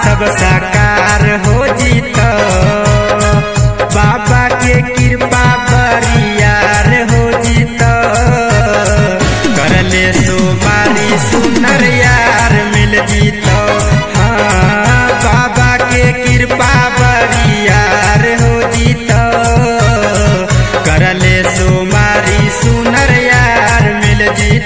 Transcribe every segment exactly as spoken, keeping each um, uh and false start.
सब साकार हो जीत बाबा के कृपा बरियार हो जीत करले सोमारी सुनर यार मिल जीत हाँ बाबा के कृपा बरियार हो जीत करले सोमारी सुनर यार मिल जीत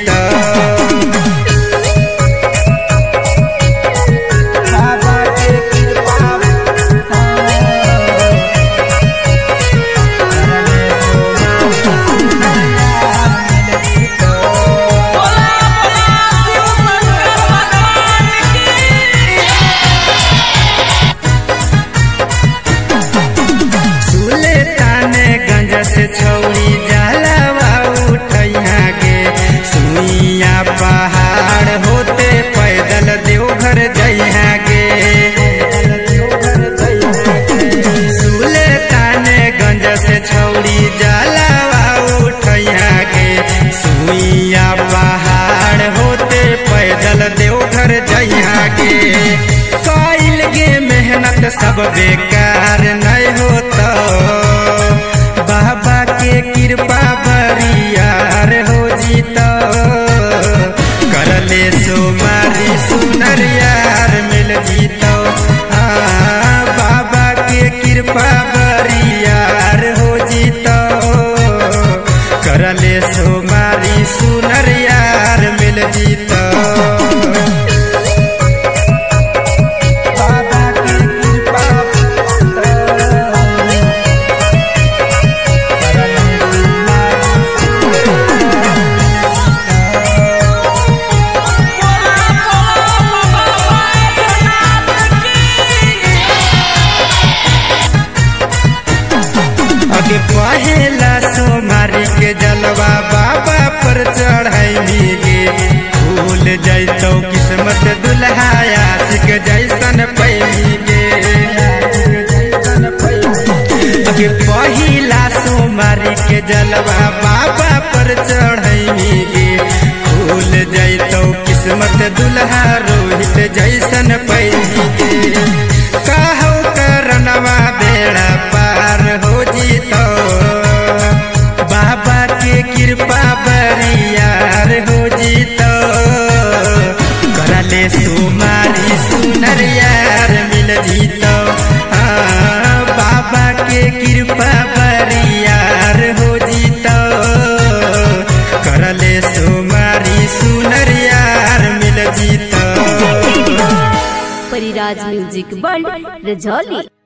छौरी जलवा उठैया गे सुइया पहाड़ होते पैदल देवघर जइहा गे सुल्तानगंज से छौरी जलवा उठैया गे सुइया पहाड़ होते पैदल देवघर जइहा गे कइल गे मेहनत सब बेकार नहीं होता बाबा के कृपा बरियार हो जीत करले सोमारी सुनर यार मिल जीत हाँ बाबा के कृपा बरियार हो जीत करले सोमारी सुनर यार मिल जीत के पहला सोमारी के जलवा बाबा पर चढ़ाई गे भूल जैतो किस्मत दुल्हा आशिक जैसन पैली गे के पहिला सोमारी के जलवा बाबा पर चढ़ाई गे भूल जैतो किस्मत दुल्हा रोहित जैसन पैली गे कहौ करनवा बेड़ा पार हो जीत बाबा के कृपा बरियार हो जीत करले सोमारी सुनर यार मिल जीत हाँ बाबा के कृपा बरियार हो जीत करले सोमारी सुनर यार मिल जीत परिराज म्यूजिक वर्ल्ड रजौली।